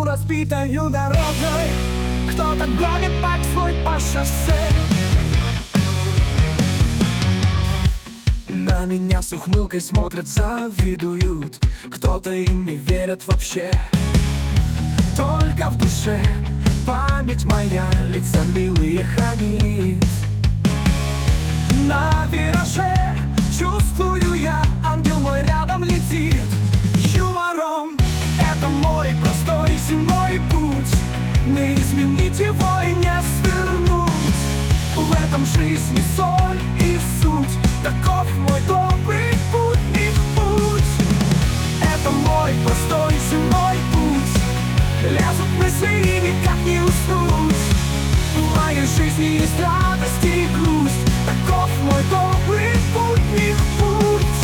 разбитою дорогой. Кто-то гонит байк свой по шоссе. На меня с ухмылкой смотрят, завидуют. Кто-то им не верит вообще. Только в душе память моя лица милые хранит. На вираже чувствую я, ангел мой рядом летит. Юмором это мой простой земной путь. Не изменить его и не свернуть. В этом жизни соль и суть. Таков мой добрый путник путь. Это мой простой земной путь. Лезут мысли и никак не уснуть. В моей жизни есть радость и грусть. Таков мой добрый путник путь.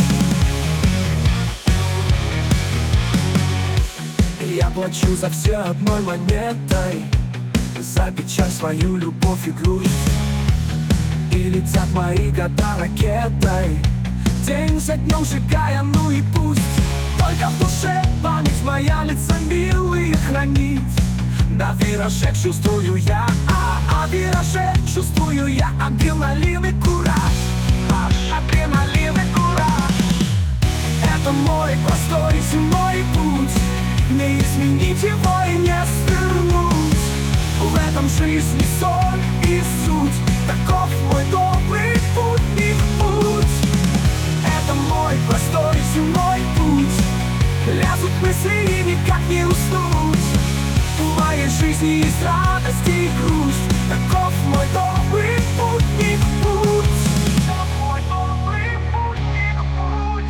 Я плачу за все одной монетой. За печаль, свою любовь и грусть. И летят мои года ракетой, день за днем сжигая, ну и пусть. Только в душе память моя лица милые хранит. На вираже чувствую я, вираже чувствую я адреналин и кураж. Адреналин и кураж. Это мой простой земной путь. Не изменить его и не свернуть. В этом жизни соль и суть. Таков мой добрый путник путь. Это мой простой земной путь. Лезут мысли и никак не уснуть. В моей жизни есть радость и грусть. Таков мой добрый путник путь. Мой добрый путник путь.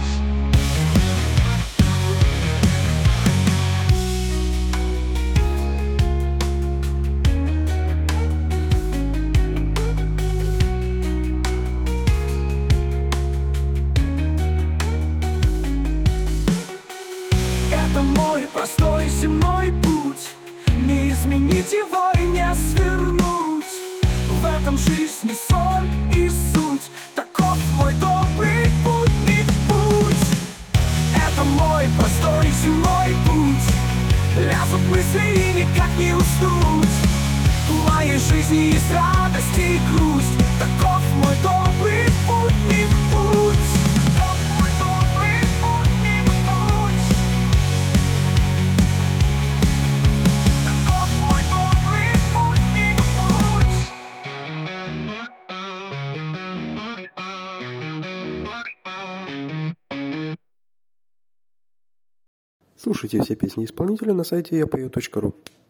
Это мой простой земной путь. Не изменить его и не свернуть. В этом жизни соль и суть. Таков мой добрый путник путь. Это мой простой земной путь. Лезут мысли и никак не уснуть. В моей жизни есть радость и грусть. Таков мой добрый путник путь. Слушайте все песни исполнителя на сайте yapою.ru.